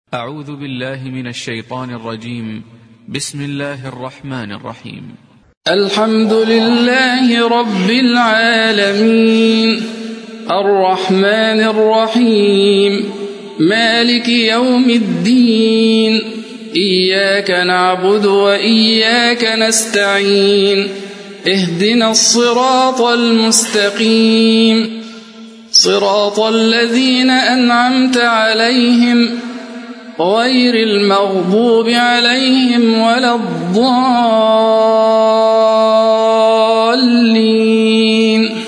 أعوذ بالله من الشيطان الرجيم. بسم الله الرحمن الرحيم. الحمد لله رب العالمين، الرحمن الرحيم، مالك يوم الدين، إياك نعبد وإياك نستعين، اهدنا الصراط المستقيم، صراط الذين أنعمت عليهم غير المغضوب عليهم ولا الضالين.